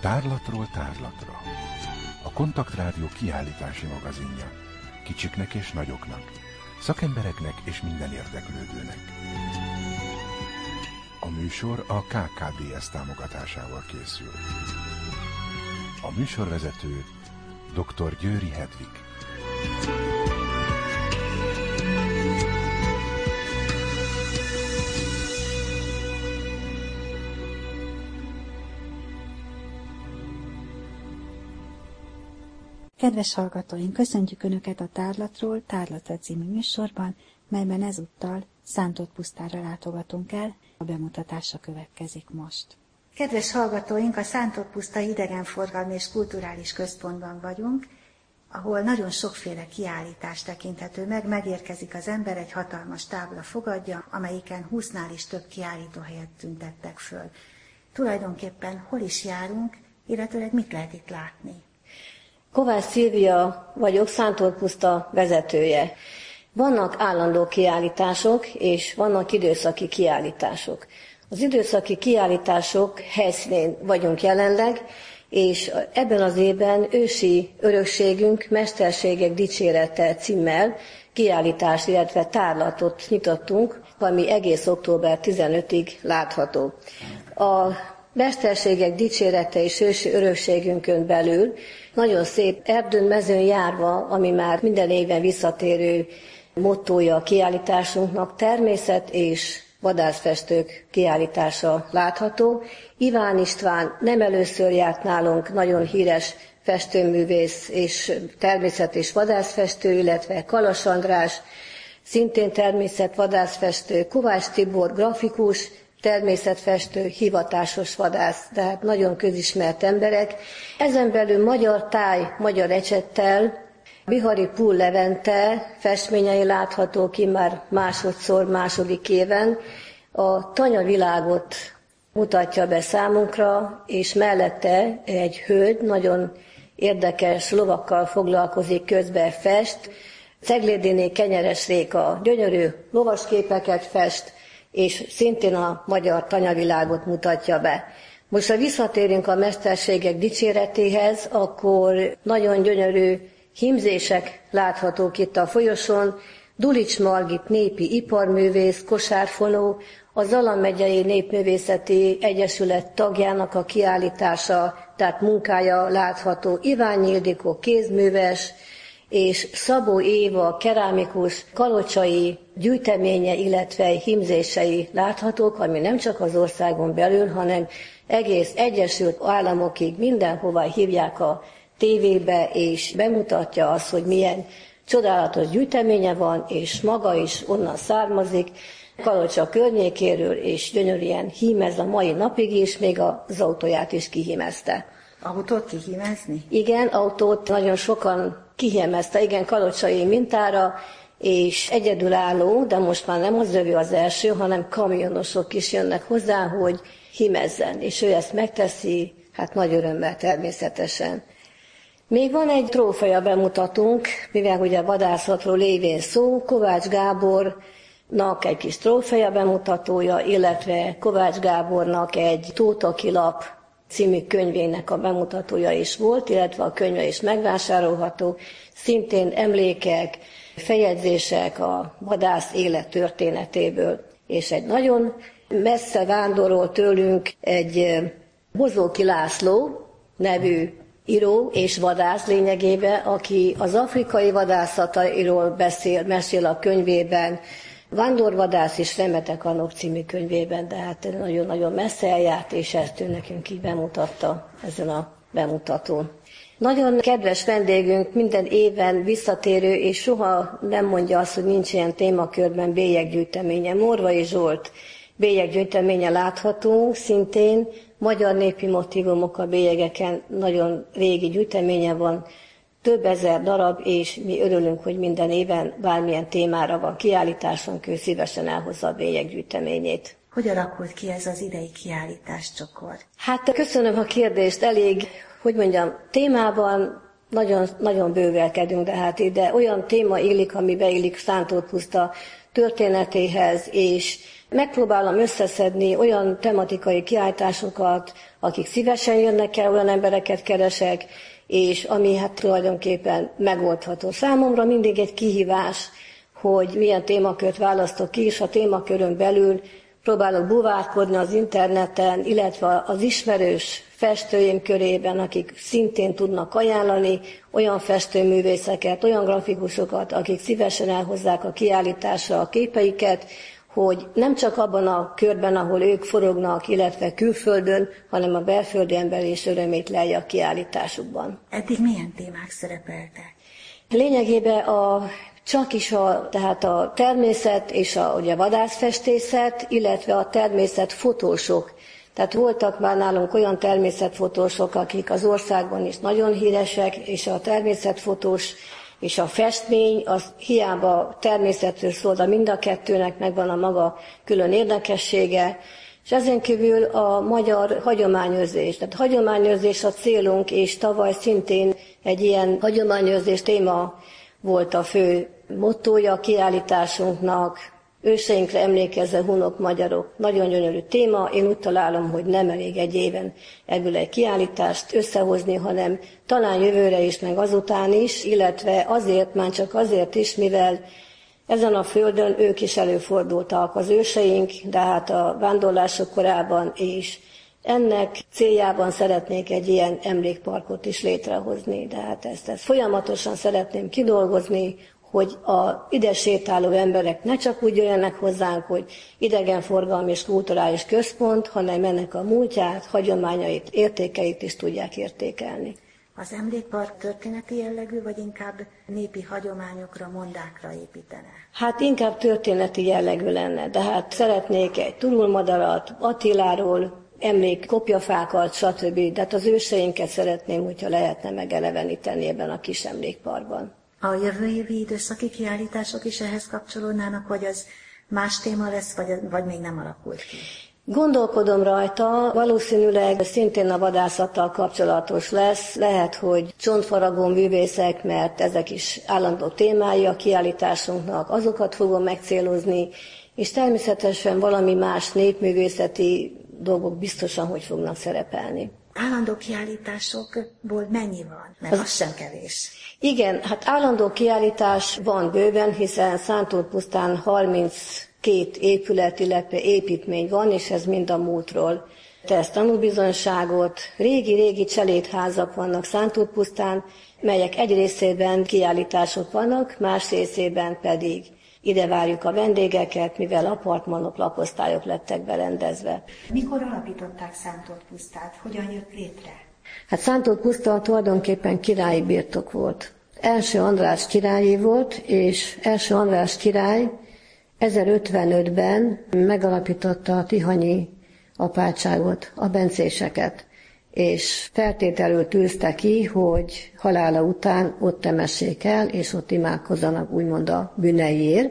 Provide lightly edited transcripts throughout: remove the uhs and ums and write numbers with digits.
Tárlatról tárlatra. A Kontaktrádió kiállítási magazinja. Kicsiknek és nagyoknak, szakembereknek és minden érdeklődőnek. A műsor a KKBS támogatásával készül. A műsorvezető dr. Győri Hedvig. Kedves hallgatóink, köszöntjük Önöket a Tárlatról tárlatra című műsorban, melyben ezúttal Szántódpusztára látogatunk el, a bemutatása következik most. Kedves hallgatóink, a Szántódpusztai Idegenforgalmi és Kulturális Központban vagyunk, ahol nagyon sokféle kiállítás tekinthető meg, megérkezik az ember, egy hatalmas tábla fogadja, amelyiken 20-nál is több kiállítóhelyet tüntettek föl. Tulajdonképpen hol is járunk, illetőleg mit lehet itt látni? Kovács Szilvia vagyok, Szántódpuszta vezetője. Vannak állandó kiállítások, és vannak időszaki kiállítások. Az időszaki kiállítások helyszínén vagyunk jelenleg, és ebben az évben ősi örökségünk, mesterségek dicsérete címmel kiállítást, illetve tárlatot nyitottunk, ami egész október 15-ig látható. A mesterségek dicsérete és ősi örökségünkön belül nagyon szép erdőn, mezőn járva, ami már minden évben visszatérő mottója a kiállításunknak, természet és vadászfestők kiállítása látható. Iván István nem először járt nálunk, nagyon híres festőművész és természet- és vadászfestő, illetve Kalas András, szintén természet-vadászfestő, Kovács Tibor grafikus, természetfestő, hivatásos vadász, tehát nagyon közismert emberek. Ezen belül magyar táj, magyar ecsettel, Bihari Pul Levente festményei látható ki már második éven. A tanyavilágot mutatja be számunkra, és mellette egy hölgy nagyon érdekes lovakkal foglalkozik, közben fest. Ceglédiné Kenyeres Réka gyönyörű lovasképeket fest, és szintén a magyar tanyavilágot mutatja be. Most ha visszatérünk a mesterségek dicséretéhez, akkor nagyon gyönyörű hímzések láthatók itt a folyosón. Dulics Margit népi iparművész, kosárfonó, a Zala megyei Népművészeti Egyesület tagjának a kiállítása, tehát munkája látható. Iványi Ildikó kézműves, és Szabó Éva kerámikus kalocsai gyűjteménye, illetve hímzései láthatók, ami nem csak az országon belül, hanem egész Egyesült Államokig mindenhova hívják a tévébe, és bemutatja azt, hogy milyen csodálatos gyűjteménye van, és maga is onnan származik, Kalocsa környékéről, és gyönyörűen hímez a mai napig is, még az autóját is kihímezte. Autót kihímezni? Igen, autót nagyon sokan kihímezte, igen, kalocsai mintára, és egyedülálló, de most már nem az övé az első, hanem kamionosok is jönnek hozzá, hogy hímezzen, és ő ezt megteszi, hát nagy örömmel természetesen. Még van egy trófeja bemutatunk, mivel ugye vadászatról lévén szó, Kovács Gábornak egy kis trófeja bemutatója, illetve Kovács Gábornak egy Tóthaki-lap című könyvének a bemutatója is volt, illetve a könyve is megvásárolható, szintén emlékek, feljegyzések a vadász élet történetéből, és egy nagyon messze vándorol tőlünk egy Bozóki László nevű író és vadász lényegében, aki az afrikai vadászatairól mesél a könyvében, Vándorvadász és Remetek Anok című könyvében, de hát nagyon-nagyon messze eljárt, és ezt ő nekünk így bemutatta ezen a bemutatón. Nagyon kedves vendégünk, minden éven visszatérő, és soha nem mondja azt, hogy nincs ilyen témakörben bélyeggyűjteménye. Morvai Zsolt bélyeggyűjteménye látható, szintén magyar népi motívumok a bélyegeken, nagyon régi gyűjteménye van, több ezer darab, és mi örülünk, hogy minden éven bármilyen témára van kiállításunk, ő szívesen elhozza a bélyeggyűjteményét. Hogy alakult ki ez az idei kiállításcsokor? Hát köszönöm a kérdést, elég, témában nagyon bővelkedünk, de hát ide olyan téma illik, ami beillik Szántódpuszta történetéhez, és megpróbálom összeszedni olyan tematikai kiállításokat, akik szívesen jönnek el, olyan embereket keresek, és ami hát tulajdonképpen megoldható. Számomra mindig egy kihívás, hogy milyen témakört választok ki, és a témakörön belül próbálok buvárkodni az interneten, illetve az ismerős festőim körében, akik szintén tudnak ajánlani olyan festőművészeket, olyan grafikusokat, akik szívesen elhozzák a kiállításra a képeiket, hogy nem csak abban a körben, ahol ők forognak, illetve külföldön, hanem a belföldi ember is örömét lelje a kiállításukban. Eddig milyen témák szerepeltek? Lényegében tehát a természet és a vadászfestészet, illetve a természetfotósok. Tehát voltak már nálunk olyan természetfotósok, akik az országban is nagyon híresek, és a természetfotós és a festmény, az hiába természetről szól, de mind a kettőnek megvan a maga külön érdekessége, és ezen kívül a magyar hagyományőrzés. Tehát hagyományőrzés a célunk, és tavaly szintén egy ilyen hagyományőrzés téma volt a fő mottója a kiállításunknak, őseinkre emlékezve hunok, magyarok. Nagyon gyönyörű téma, én úgy találom, hogy nem elég egy éven ebből egy kiállítást összehozni, hanem talán jövőre is, meg azután is, illetve azért, már csak azért is, mivel ezen a földön ők is előfordultak, az őseink, de hát a vándorlások korában is. Ennek céljában szeretnék egy ilyen emlékparkot is létrehozni, de hát ezt folyamatosan szeretném kidolgozni, hogy a ide sétáló emberek ne csak úgy jöjjenek hozzánk, hogy idegenforgalmi és kulturális központ, hanem ennek a múltját, hagyományait, értékeit is tudják értékelni. Az emlékpark történeti jellegű, vagy inkább népi hagyományokra, mondákra építene? Hát inkább történeti jellegű lenne, de hát szeretnék egy turulmadarat, Attiláról, emlék, kopjafákat, stb. De hát az őseinket szeretném, hogyha lehetne megeleveníteni ebben a kis emlékparkban. A jövő évi időszaki kiállítások is ehhez kapcsolódnának, vagy az más téma lesz, vagy még nem alakult ki? Gondolkodom rajta, valószínűleg szintén a vadászattal kapcsolatos lesz. Lehet, hogy csontfaragó művészek, mert ezek is állandó témái a kiállításunknak, azokat fogom megcélozni, és természetesen valami más népművészeti dolgok biztosan, hogy fognak szerepelni. Állandó kiállításokból mennyi van? Mert az sem kevés. Igen, hát állandó kiállítás van bőven, hiszen Szántópusztán 32 épület, illetve építmény van, és ez mind a múltról tesz tanúbizonyságot. Régi cselédházak vannak Szántópusztán, melyek egy részében kiállítások vannak, más részében pedig ide várjuk a vendégeket, mivel apartmanok, lakosztályok lettek berendezve. Mikor alapították Szántópusztát? Hogyan jött létre? Hát Szántópuszta tulajdonképpen királyi birtok volt. Első András királyé volt, és első András király 1055-ben megalapította a tihanyi apátságot, a bencéseket, és feltételül tűzte ki, hogy halála után ott temessék el, és ott imádkozzanak úgymond a bűneiért,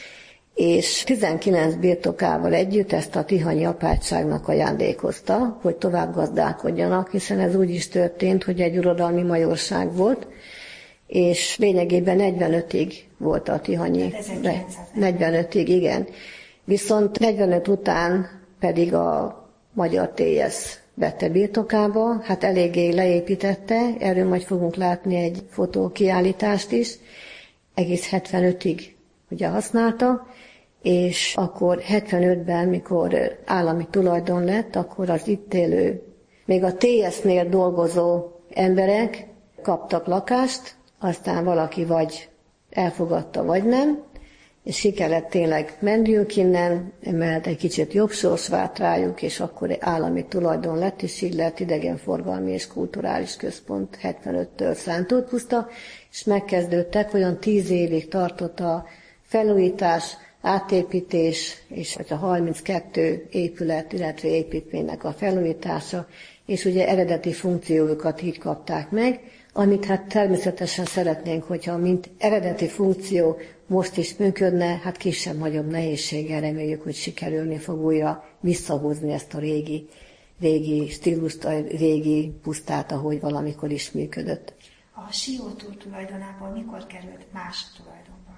és 19 birtokával együtt ezt a tihanyi apátságnak ajándékozta, hogy tovább gazdálkodjanak, hiszen ez úgy is történt, hogy egy uradalmi majorság volt, és lényegében 45-ig volt a tihanyi. 45-ig, igen. Viszont 45 után pedig a magyar TS vette birtokába, hát eléggé leépítette, erről majd fogunk látni egy fotókiállítást is, egész 75-ig ugye használta, és akkor 75-ben, mikor állami tulajdon lett, akkor az itt élő, még a TS-nél dolgozó emberek kaptak lakást, aztán valaki vagy elfogadta, vagy nem, és ki kellett tényleg menniük innen, mert egy kicsit jobb sors várt rájuk, és akkor állami tulajdon lett, és így lett idegenforgalmi és kulturális központ 75-től Szántópuszta, és megkezdődtek, olyan 10 évig tartott a felújítás, átépítés, és a 32 épület, illetve építménynek a felújítása, és ugye eredeti funkciójukat így kapták meg, amit hát természetesen szeretnénk, hogyha mint eredeti funkció most is működne, hát kisebb-nagyobb nehézséggel reméljük, hogy sikerülni fog újra visszahozni ezt a régi stílust, a régi pusztát, ahogy valamikor is működött. A Siótúr tulajdonában mikor került más tulajdonba?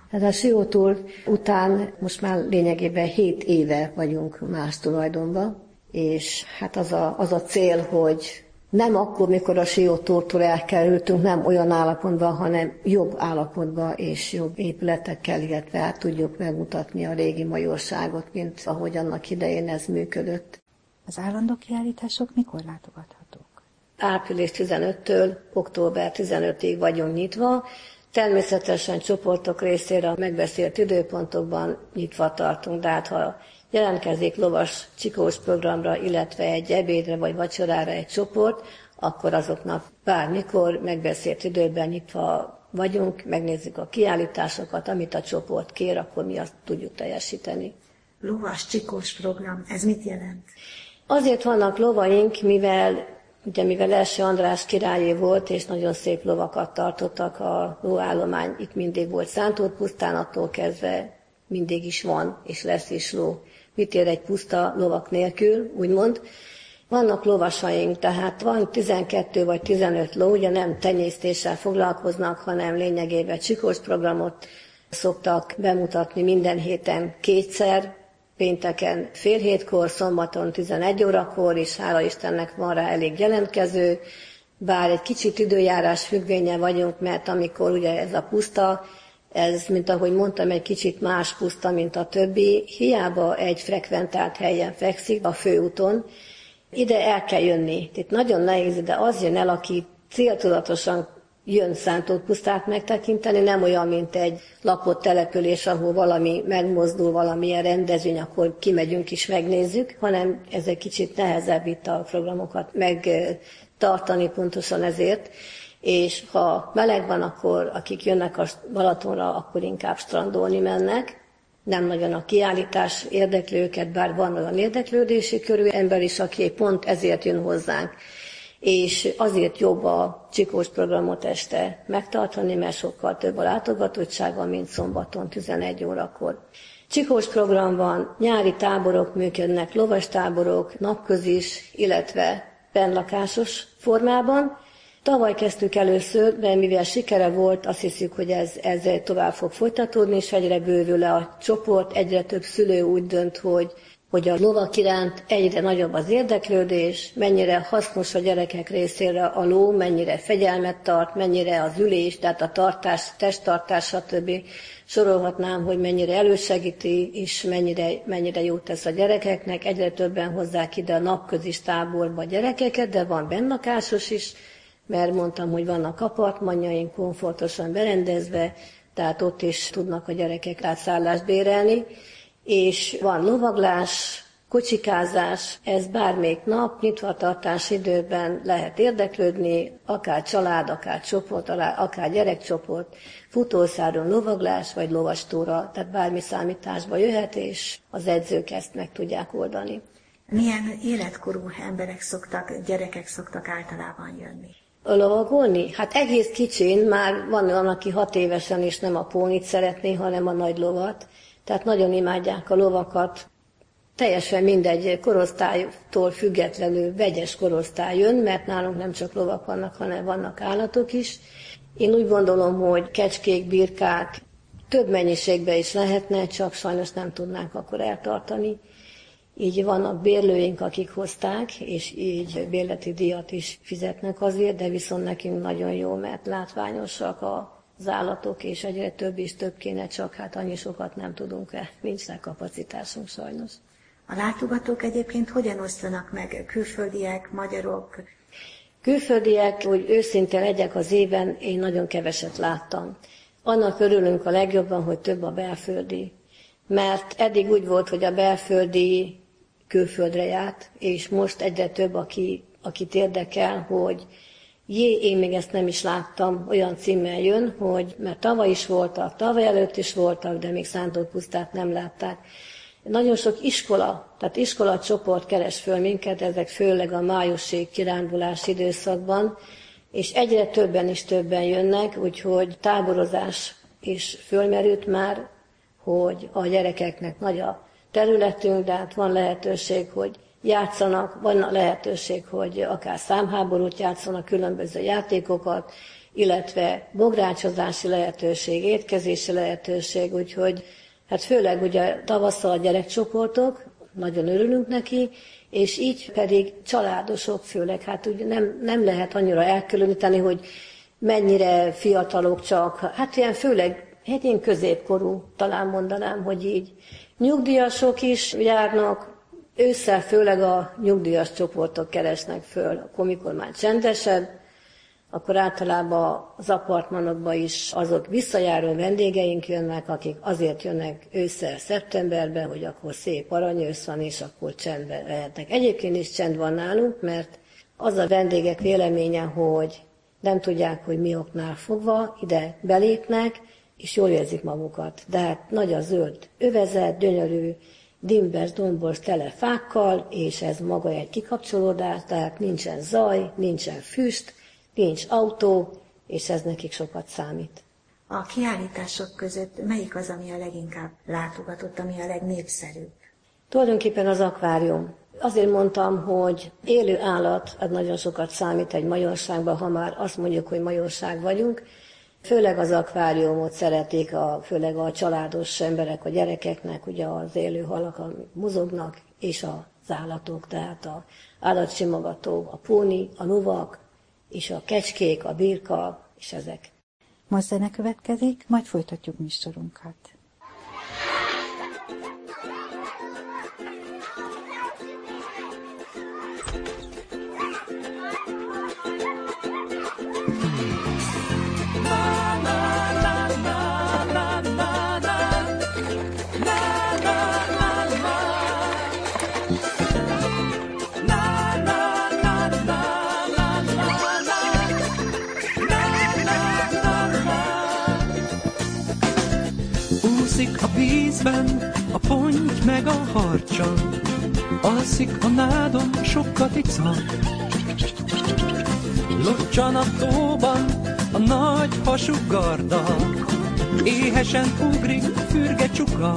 Hát a Siótúr után most már lényegében 7 éve vagyunk más tulajdonban, és hát az a cél, hogy nem akkor, mikor a Siótúrtól elkerültünk, nem olyan állapotban, hanem jobb állapotban és jobb épületekkel, illetve hát tudjuk megmutatni a régi majorságot, mint ahogy annak idején ez működött. Az állandó kiállítások mikor látogathatók? Április 15-től október 15-ig vagyunk nyitva. Természetesen csoportok részére a megbeszélt időpontokban nyitva tartunk, de hát ha jelentkezik lovas csikós programra, illetve egy ebédre vagy vacsorára egy csoport, akkor azoknak bármikor megbeszélt időben nyitva vagyunk, megnézzük a kiállításokat, amit a csoport kér, akkor mi azt tudjuk teljesíteni. Lovas csikós program, ez mit jelent? Azért vannak lovaink, mivel első András királyé volt, és nagyon szép lovakat tartottak, a lóállomány itt mindig volt Szántódpusztán, attól kezdve mindig is van, és lesz is ló. Mit ér egy puszta lovak nélkül, úgymond. Vannak lovasaink, tehát van 12 vagy 15 ló, ugye nem tenyésztéssel foglalkoznak, hanem lényegében csikós programot szoktak bemutatni minden héten 2-szer, pénteken fél 7-kor, szombaton 11 órakor, és hála Istennek van rá elég jelentkező, bár egy kicsit időjárás függvénye vagyunk, mert amikor ugye ez a puszta, ez, mint ahogy mondtam, egy kicsit más puszta, mint a többi, hiába egy frekventált helyen fekszik a főúton, ide el kell jönni. Itt nagyon nehéz, de az jön el, aki céltudatosan jön Szántódpusztát megtekinteni, nem olyan, mint egy lakott település, ahol valami megmozdul, valamilyen rendezvény, akkor kimegyünk is megnézzük, hanem ez egy kicsit nehezebb itt a programokat megtartani pontosan ezért. És ha meleg van, akkor akik jönnek a Balatonra, akkor inkább strandolni mennek. Nem nagyon a kiállítás érdekli őket, bár van olyan érdeklődési körű ember is, aki pont ezért jön hozzánk. És azért jobb a csikós programot este megtartani, mert sokkal több a látogatottsága, mint szombaton 11 órakor. Csikós programban nyári táborok működnek, lovastáborok, napközis, illetve bennlakásos formában. Tavaly kezdtük először, de mivel sikere volt, azt hiszük, hogy ez tovább fog folytatódni, és egyre bővül a csoport, egyre több szülő úgy dönt, hogy a lovak iránt egyre nagyobb az érdeklődés, mennyire hasznos a gyerekek részére a ló, mennyire fegyelmet tart, mennyire az ülés, tehát a tartás, testtartás, stb. Sorolhatnám, hogy mennyire elősegíti, és mennyire jót tesz a gyerekeknek. Egyre többen hozzák ide a napközis táborba a gyerekeket, de van bennlakásos is, mert mondtam, hogy vannak apartmanjaink komfortosan berendezve, tehát ott is tudnak a gyerekek átszállást bérelni, és van lovaglás, kocsikázás, ez bármelyik nap, nyitvatartás időben lehet érdeklődni, akár család, akár csoport, akár gyerekcsoport, futószáron lovaglás, vagy lovastúra, tehát bármi számításba jöhet, és az edzők ezt meg tudják oldani. Milyen életkorú gyerekek szoktak általában jönni? Lovagolni? Hát egész kicsin, már van olyan, aki 6 évesen is nem a pónit szeretné, hanem a nagy lovat. Tehát nagyon imádják a lovakat. Teljesen mindegy korosztálytól függetlenül vegyes korosztály jön, mert nálunk nem csak lovak vannak, hanem vannak állatok is. Én úgy gondolom, hogy kecskék, birkák több mennyiségben is lehetne, csak sajnos nem tudnánk akkor eltartani. Így vannak bérlőink, akik hozták, és így bérleti díjat is fizetnek azért, de viszont nekünk nagyon jó, mert látványosak az állatok, és egyre több is több kéne, csak hát annyi sokat nem tudunk el, nincs rá kapacitásunk sajnos. A látogatók egyébként hogyan osztanak meg? Külföldiek, magyarok? Külföldiek, hogy őszintén legyek, az éven én nagyon keveset láttam. Annak örülünk a legjobban, hogy több a belföldi. Mert eddig úgy volt, hogy a belföldi külföldre járt, és most egyre több, akit érdekel, hogy én még ezt nem is láttam, olyan címmel jön, hogy mert tavaly is voltak, tavaly előtt is voltak, de még Szántódpusztát nem látták. Nagyon sok tehát iskolacsoport keres föl minket, ezek főleg a májusi kirándulás időszakban, és egyre többen jönnek, úgyhogy táborozás is fölmerült már, hogy a gyerekeknek nagy a területünk, de hát van lehetőség, hogy játszanak, van lehetőség, hogy akár számháborút játszanak, különböző játékokat, illetve bográcsozási lehetőség, étkezési lehetőség, úgyhogy hát főleg ugye tavasszal a gyerekcsoportok, nagyon örülünk neki, és így pedig családosok főleg, hát ugye nem lehet annyira elkülöníteni, hogy mennyire fiatalok csak, hát ilyen főleg én középkorú, talán mondanám, hogy így. Nyugdíjasok is járnak, ősszel főleg a nyugdíjas csoportok keresnek föl, akkor mikor már csendesebb, akkor általában az apartmanokban is azok visszajáró vendégeink jönnek, akik azért jönnek ősszel, szeptemberben, hogy akkor szép aranyősz van, és akkor csendben lehetnek. Egyébként is csend van nálunk, mert az a vendégek véleménye, hogy nem tudják, hogy mi oknál fogva, ide belépnek, és jól érzik magukat. De hát nagy a zöld övezet, gyönyörű, dimbes, dombos, tele fákkal, és ez maga egy kikapcsolódás, tehát nincsen zaj, nincsen füst, nincs autó, és ez nekik sokat számít. A kiállítások között melyik az, ami a leginkább látogatott, ami a legnépszerűbb? Tulajdonképpen az akvárium. Azért mondtam, hogy élő állat, az nagyon sokat számít egy majorságban, ha már azt mondjuk, hogy majorság vagyunk. Főleg az akváriumot szeretik, főleg a családos emberek, a gyerekeknek, ugye az élő halak, amik mozognak, és az állatok, tehát az állatsimogató, a póni, a lovak, és a kecskék, a birka, és ezek. Most zene következik, majd folytatjuk műsorunkat. Úszik a vízben a ponty meg a harcsa, alszik a nádon sok katica. Locsan a tóban a nagy hasú garda, éhesen ugrik fürge csuka.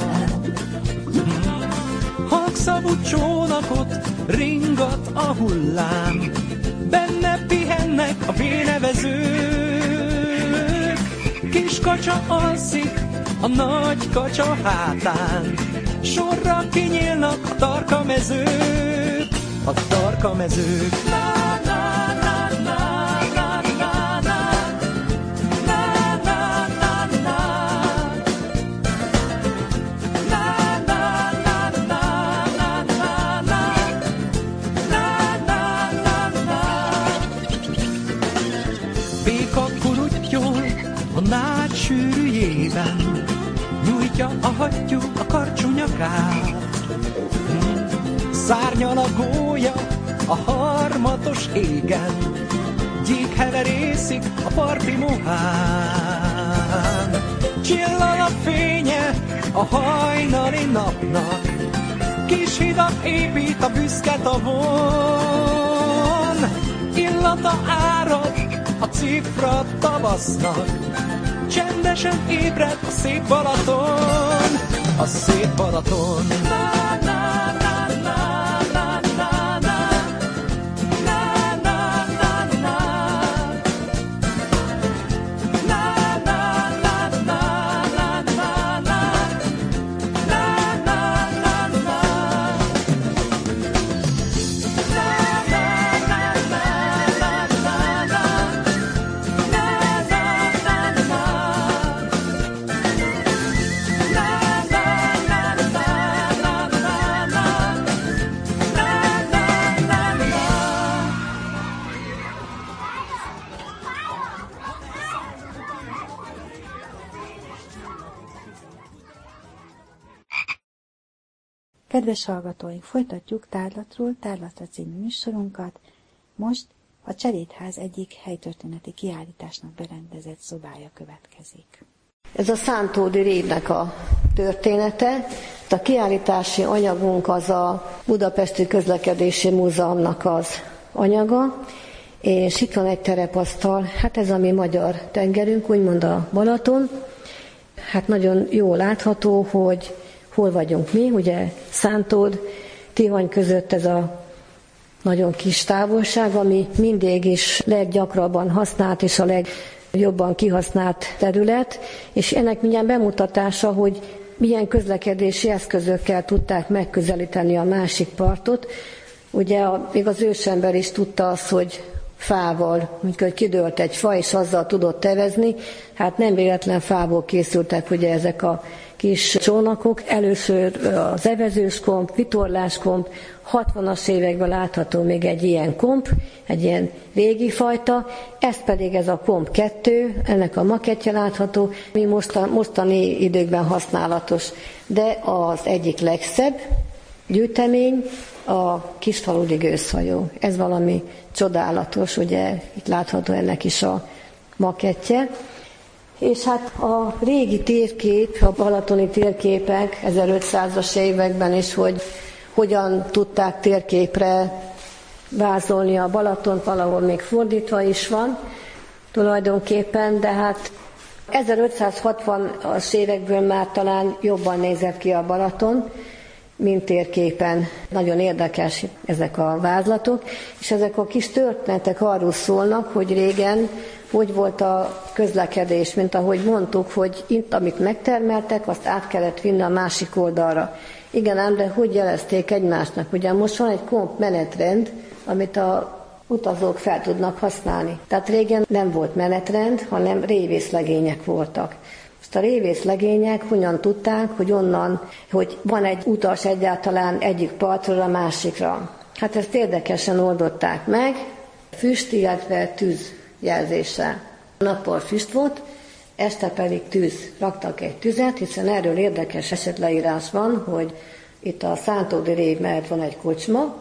Halkszavú csónakot ringat a hullám, benne pihennek a vénevezők. Kis kacsa alszik a nagy kacsa hátán, sorra kinyílnak a tarkamezők, a tarkamezők. Béka kuruttyol a nád sűrűjében, nyújtja a hattyú a karcsú nyakát. Szárnyal a gólya a harmatos égen, gyík heverészik a parti mohán. Csillal a fénye a hajnali napnak, kis hidat épít a büszke tavon. Illata árad a cifra tavasznak, csendesen ébred a szép Balaton, a szép Balaton. Kedves hallgatóink, folytatjuk Tárlatról, Tárlatra című műsorunkat. Most a Cselédház egyik helytörténeti kiállításnak berendezett szobája következik. Ez a Szántódi Révnek a története. A kiállítási anyagunk az a Budapesti Közlekedési Múzeumnak az anyaga, és itt van egy terepasztal, hát ez a mi magyar tengerünk, úgymond a Balaton. Hát nagyon jól látható, hogy hol vagyunk mi, ugye Szántód, Tihany között ez a nagyon kis távolság, ami mindig is leggyakrabban használt, és a jobban kihasznált terület, és ennek mindjárt bemutatása, hogy milyen közlekedési eszközökkel tudták megközelíteni a másik partot. Ugye még az ősember is tudta azt, hogy fával, amikor kidőlt egy fa, és azzal tudott tevezni, hát nem véletlen fából készültek ugye ezek a kis csónakok. Először az evezős komp, vitorlás komp, 60-as években látható még egy ilyen komp, egy ilyen régi fajta, ez pedig ez a komp 2, ennek a makettje látható, mi mostani időkben használatos, de az egyik legszebb gyűjtemény a kisfaludi gőzhajó. Ez valami csodálatos, ugye itt látható ennek is a makettje. És hát a régi térkép, a balatoni térképek 1500-as években is, hogy hogyan tudták térképre vázolni a Balatont, valahol még fordítva is van tulajdonképpen, de hát 1560-as évekből már talán jobban nézett ki a Balaton, mint térképen. Nagyon érdekes ezek a vázlatok, és ezek a kis történetek arról szólnak, hogy régen hogy volt a közlekedés, mint ahogy mondtuk, hogy itt, amit megtermeltek, azt át kellett vinni a másik oldalra. Igen ám, de hogy jelezték egymásnak? Ugye most van egy komp menetrend, amit a utazók fel tudnak használni. Tehát régen nem volt menetrend, hanem révészlegények voltak. Most a révészlegények hogyan tudták, hogy onnan, hogy van egy utas egyáltalán egyik partról a másikra. Hát ezt érdekesen oldották meg, füst, illetve tűz jelzéssel. Nappal füst volt, este pedig tűz. Raktak egy tüzet, hiszen erről érdekes esetleírás van, hogy itt a Szántódi rév mellett van egy kocsma,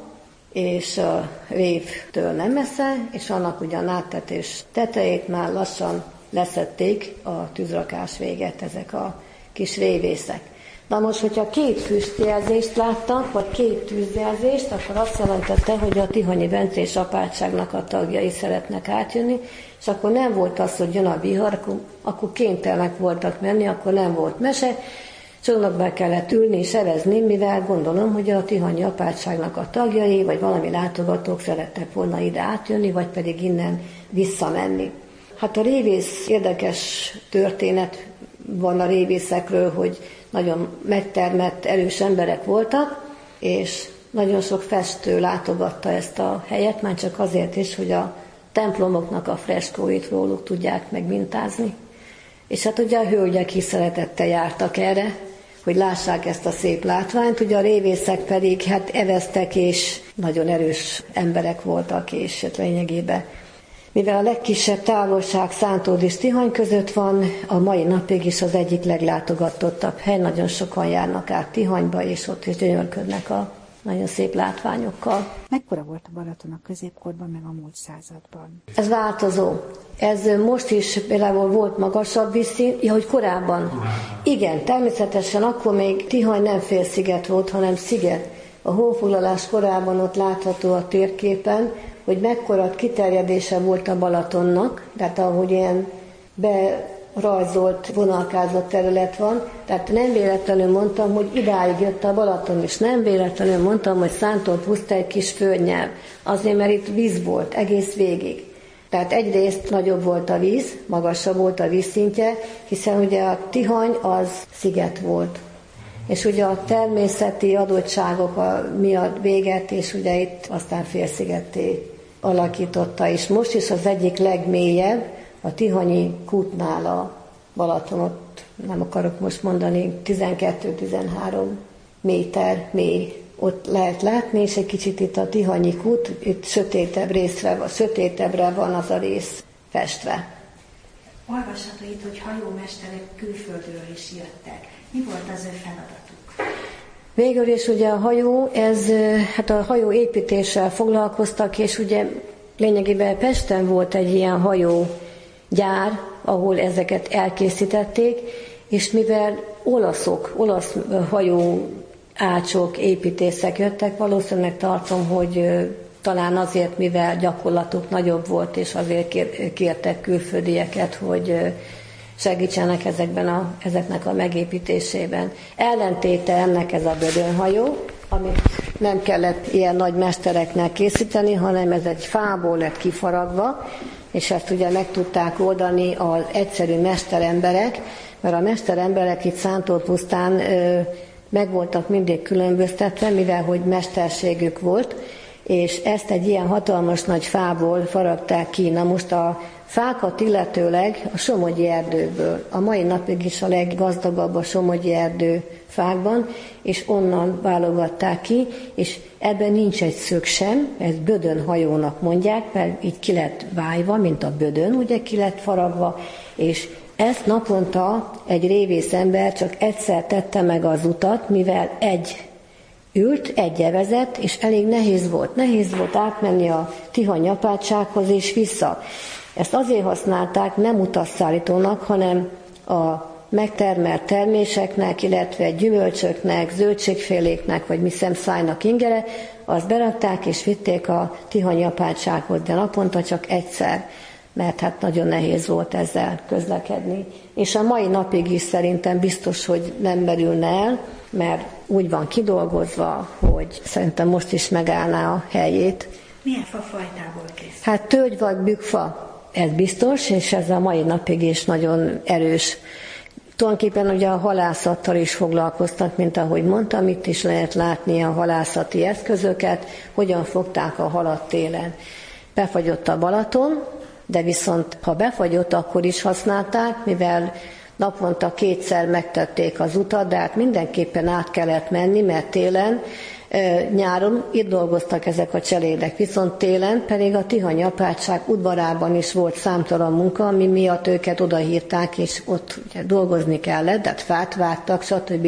és a révtől nem messze, és annak ugyan áttetés tetejét már lassan leszették a tűzrakás véget ezek a kis révészek. Na most, hogyha két füstjelzést láttak, vagy két tűzjelzést, akkor azt jelentette, hogy a Tihanyi Bencés apátságnak a tagjai szeretnek átjönni, és akkor nem volt az, hogy jön a vihar, akkor kénytelenek voltak menni, akkor nem volt mese, csónakba kellett ülni és evezni, mivel gondolom, hogy a Tihanyi apátságnak a tagjai, vagy valami látogatók szerettek volna ide átjönni, vagy pedig innen visszamenni. Hát a révész érdekes történet van a révészekről, hogy nagyon megtermett, erős emberek voltak, és nagyon sok festő látogatta ezt a helyet, már csak azért is, hogy a templomoknak a freskóit róluk tudják megmintázni. És hát ugye a hölgyek is szeretettel jártak erre, hogy lássák ezt a szép látványt, ugye a révészek pedig hát eveztek, és nagyon erős emberek voltak, és lényegében. Mivel a legkisebb távolság Szántód és Tihany között van, a mai napig is az egyik leglátogatottabb hely, nagyon sokan járnak át Tihanyba, és ott is gyönyörködnek a nagyon szép látványokkal. Mekkora volt a Balaton a középkorban, meg a múlt században? Ez változó. Ez most is például volt magasabb vízszint, hogy korábban. Igen, természetesen akkor még Tihany nem félsziget volt, hanem sziget. A honfoglalás korában ott látható a térképen, hogy mekkora kiterjedése volt a Balatonnak, tehát ahogy ilyen berajzolt, vonalkázott terület van, tehát nem véletlenül mondtam, hogy idáig jött a Balaton, és nem véletlenül mondtam, hogy Szántó puszta egy kis földnyelv, azért, mert itt víz volt egész végig. Tehát egyrészt nagyobb volt a víz, magasabb volt a vízszintje, hiszen ugye a Tihany az sziget volt. És ugye a természeti adottságok miatt véget, és ugye itt aztán félszigetté alakította, és most is az egyik legmélyebb, a Tihanyi kútnál a Balaton, nem akarok most mondani, 12-13 méter mély. Ott lehet látni, és egy kicsit itt a Tihanyi kút, itt sötétebbre van az a rész festve. Olvasható itt, hogy hajómesterek külföldről is jöttek. Mi volt az ő feladatuk? Végül is ugye a hajó, hát a hajó építéssel foglalkoztak, és ugye lényegében Pesten volt egy ilyen hajógyár, ahol ezeket elkészítették, és mivel olasz hajó ácsok, építészek jöttek, valószínűleg tartom, hogy talán azért, mivel gyakorlatuk nagyobb volt, és azért kértek külföldieket, hogy segítsenek ezeknek a megépítésében. Ellentéte ennek ez a bödönhajó, amit nem kellett ilyen nagy mestereknek készíteni, hanem ez egy fából lett kifaragva, és ezt ugye meg tudták oldani az egyszerű mesteremberek, mert a mesteremberek itt Szántópusztán meg voltak mindig különböztetve, mivel hogy mesterségük volt, és ezt egy ilyen hatalmas nagy fából faragták ki. Na most a fákat illetőleg a somogyi erdőből. A mai napig is a leggazdagabb a somogyi erdő fákban, és onnan válogatták ki, és ebben nincs egy szög sem, ez bödönhajónak mondják, mert így ki lett vájva, mint a bödön, ugye ki lett faragva, és ezt naponta egy révész ember csak egyszer tette meg az utat, mivel egy ült, egy evezett, és elég nehéz volt. Nehéz volt átmenni a Tihany apátsághoz és vissza. Ezt azért használták nem utasszállítónak, hanem a megtermelt terméseknek, illetve gyümölcsöknek, zöldségféléknek, vagy szemszájnak ingere, azt berakták és vitték a Tihanyi apátsághoz, de naponta csak egyszer, mert hát nagyon nehéz volt ezzel közlekedni. És a mai napig is szerintem biztos, hogy nem merülne el, mert úgy van kidolgozva, hogy szerintem most is megállná a helyét. Milyen fafajtából készül? Hát tölgy vagy bükkfa, ez biztos, és ez a mai napig is nagyon erős. Tulajdonképpen ugye a halászattal is foglalkoztak, mint ahogy mondtam, itt is lehet látni a halászati eszközöket, hogyan fogták a halat télen. Befagyott a Balaton, de viszont ha befagyott, akkor is használták, mivel naponta 2-szer megtették az utat, de hát mindenképpen át kellett menni, mert télen, nyáron itt dolgoztak ezek a cselédek, viszont télen pedig a Tihanyi apátság udvarában is volt számtalan munka, ami miatt őket odahívták, és ott ugye dolgozni kellett, tehát fát vágtak, stb.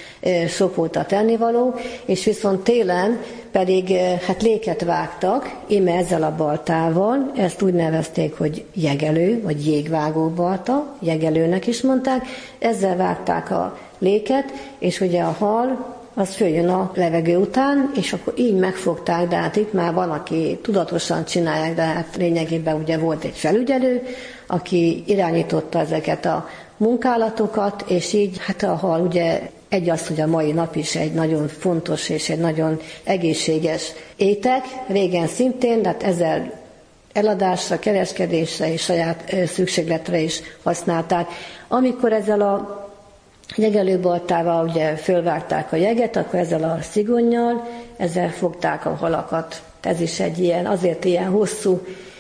Sok volt a tennivaló, és viszont télen pedig hát léket vágtak, íme ezzel a baltával, ezt úgy nevezték, hogy jegelő, vagy jégvágó balta, jegelőnek is mondták, ezzel vágták a léket, és ugye a hal az följön a levegő után, és akkor így megfogták, de hát itt már van, aki tudatosan csinálják, de hát lényegében ugye volt egy felügyelő, aki irányította ezeket a munkálatokat, és így hát a hal ugye egy az, hogy a mai nap is egy nagyon fontos és egy nagyon egészséges étek, régen szintén, de hát ezzel eladásra, kereskedésre és saját szükségletre is használták. Amikor ezzel a jegelőbaltával ugye fölvágták a jeget, akkor ezzel a szigonnyal, ezzel fogták a halakat. Ez is egy ilyen, azért ilyen hosszú,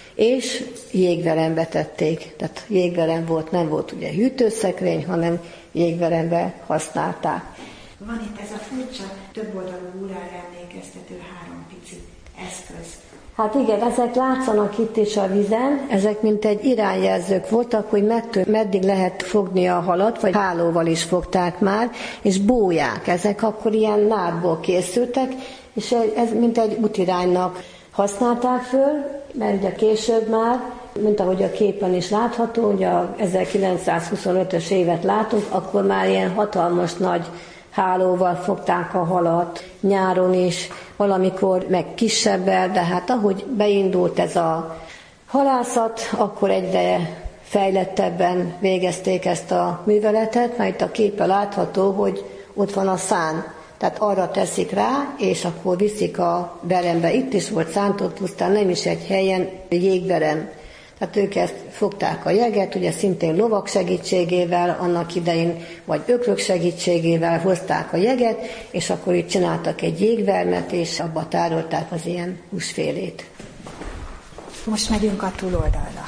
és jégverembe tették. Tehát jégverem volt, nem volt ugye hűtőszekrény, hanem jégverembe használták. Van itt ez a furcsa, több oldalú órára emlékeztető 3 pici eszköz. Hát igen, ezek látszanak itt is a vízen, ezek mint egy irányjelzők voltak, hogy meddig lehet fogni a halat, vagy hálóval is fogták már, és bóják, ezek akkor ilyen nádból készültek, és ez mint egy útiránynak használták föl, mert ugye később már, mint ahogy a képen is látható, ugye a 1925-ös évet látunk, akkor már ilyen hatalmas nagy hálóval fogták a halat, nyáron is, valamikor meg kisebbel, de hát ahogy beindult ez a halászat, akkor egyre fejlettebben végezték ezt a műveletet, mert itt a képen látható, hogy ott van a szán, tehát arra teszik rá, és akkor viszik a verembe. Itt is volt Szántópusztán, nem is egy helyen, jégverem. Tehát ők ezt fogták a jeget, ugye szintén lovak segítségével, annak idején, vagy ökrök segítségével hozták a jeget, és akkor itt csináltak egy jégvermet, és abba tárolták az ilyen húsfélét. Most megyünk a túloldalra.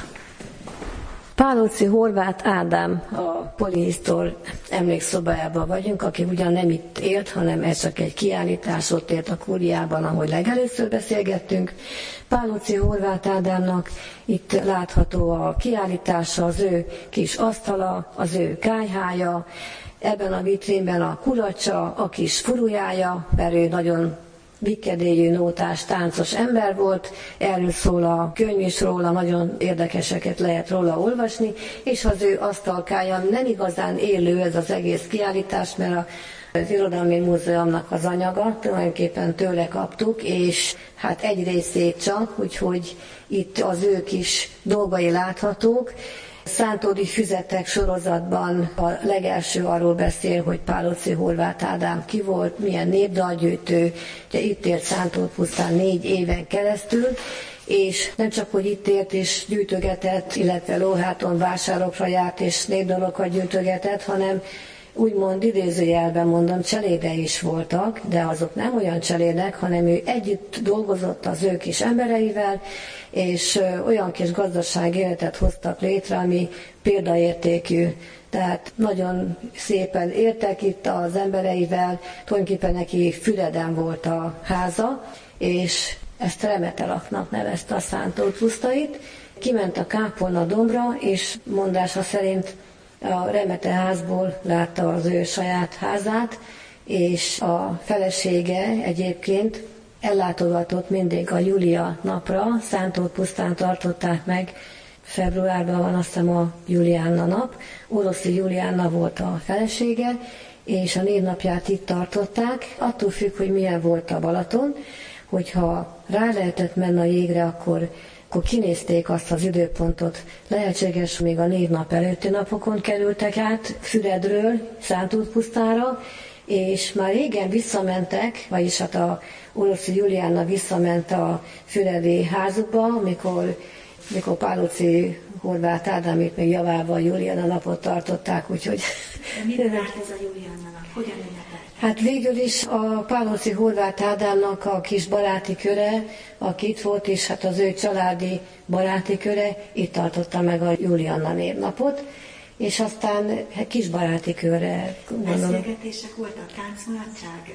Pálóczy Horváth Ádám a Polihisztor emlékszobájában vagyunk, aki ugyan nem itt élt, hanem ez csak egy kiállítás, ott élt a Kúriában, ahogy legelőször beszélgettünk. Pálóczy Horváth Ádámnak itt látható a kiállítása, az ő kis asztala, az ő kályhája, ebben a vitrínben a kulacsa, a kis furujája, mert ő nagyon vikkedélyű, nótás, táncos ember volt, erről szól a könyv is róla, nagyon érdekeseket lehet róla olvasni, és az ő asztalkája nem igazán élő ez az egész kiállítás, mert az Irodalmi Múzeumnak az anyaga, tulajdonképpen tőle kaptuk, és hát egy részét csak, úgyhogy itt az ő kis dolgai láthatók. Szántódi Füzetek sorozatban a legelső arról beszél, hogy Pálóczy Horváth Ádám ki volt, milyen népdalgyűjtő, ugye itt élt Szántópusztán 4 éven keresztül, és nem csak, hogy itt élt és gyűjtögetett, illetve Lóháton vásárokra járt és népdalokat gyűjtögetett, hanem úgymond idézőjelben mondom, cselédei is voltak, de azok nem olyan cselédek, hanem ő együtt dolgozott az ő kis embereivel, és olyan kis gazdasági életet hoztak létre, ami példaértékű. Tehát nagyon szépen éltek itt az embereivel, tulajdonképpen neki Füreden volt a háza, és ezt Remetelaknak nevezte a szántópusztait. Kiment a kápolna dombra, és mondása szerint a Remete házból látta az ő saját házát, és a felesége egyébként ellátogatott mindig a Júlia napra, Szántótpusztán tartották meg, februárban van azt hiszem a Juliánna nap, Oroszi Juliánna volt a felesége, és a névnapját itt tartották, attól függ, hogy milyen volt a Balaton, hogyha rá lehetett menni a jégre, akkor kinézték azt az időpontot. Lehetséges, még a névnap előtti napokon kerültek át Füredről Szántótpusztára, és már régen visszamentek, vagyis hát a Oroszi Juliánna visszament a füredi házukba, mikor Pálóci Horváth Ádám itt még javával Juliánna napot tartották, úgyhogy... Mit várt ez a Juliánna nap? Hogyan ünnepelt? Hát végül is a Pálóci Horváth Ádámnak a kis baráti köre, aki itt volt, és hát az ő családi baráti köre itt tartotta meg a Juliánna névnapot, és aztán kis baráti körre gondolom. Beszélgetések voltak, táncmulatság?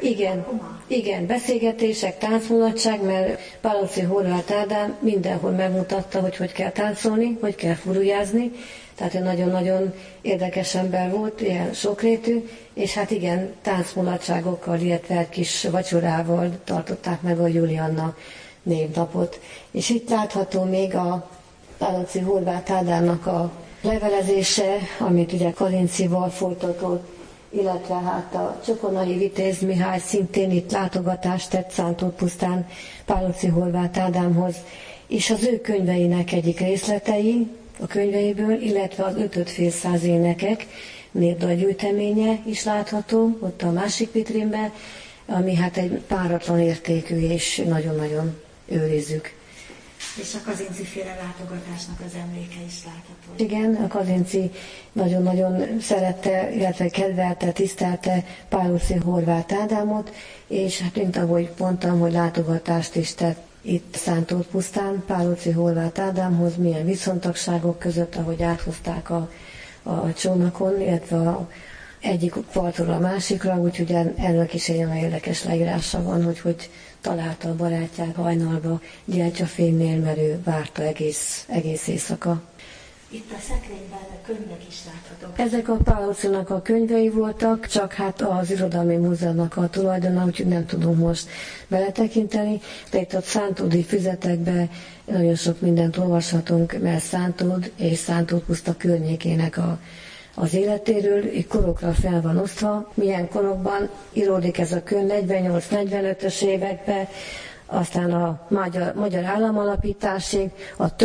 Igen, beszélgetések, táncmulatság, mert Pálóci Horváth Ádám mindenhol megmutatta, hogy kell táncolni, hogy kell furujázni, tehát egy nagyon-nagyon érdekes ember volt, ilyen sokrétű, és hát igen, táncmulatságokkal, illetve egy kis vacsorával tartották meg a Juliánna névnapot. És itt látható még a Pálóci Horváth Ádámnak a levelezése, amit ugye Kalincival folytatott, illetve hát a Csokonai Vitéz Mihály szintén itt látogatást tett Szántótpusztán Pálóci Horváth Ádámhoz, és az ő könyveinek egyik részletei a könyveiből, illetve az 5-5 énekek népdalgyűjteménye is látható ott a másik vitrínben, ami hát egy páratlan értékű, és nagyon-nagyon őrizzük. És a Kazinci-féle látogatásnak az emléke is látható. Igen, a Kazinci nagyon-nagyon szerette, illetve kedvelte, tisztelte Pálóci Horváth Ádámot, és hát mint ahogy mondtam, hogy látogatást is tett itt Szántótpusztán Pálóci Horváth Ádámhoz, milyen viszontagságok között, ahogy áthozták a csónakon, illetve egyik partról a másikra, úgyhogy ennek is egy olyan érdekes leírása van, hogy találta a barátját hajnalba gyertyafénynél, mert ő várta egész éjszaka. Itt a szekrényben a könyvek is láthatók. Ezek a Pálócinak a könyvei voltak, csak hát az Irodalmi Múzeumnak a tulajdona, úgyhogy nem tudunk most beletekinteni, de itt a szántódi füzetekben nagyon sok mindent olvashatunk, mert Szántód és Szántótpuszta környékének az életéről, korokra fel van osztva, milyen korokban íródik ez a könyv 48-45-ös években, aztán a magyar államalapításig, a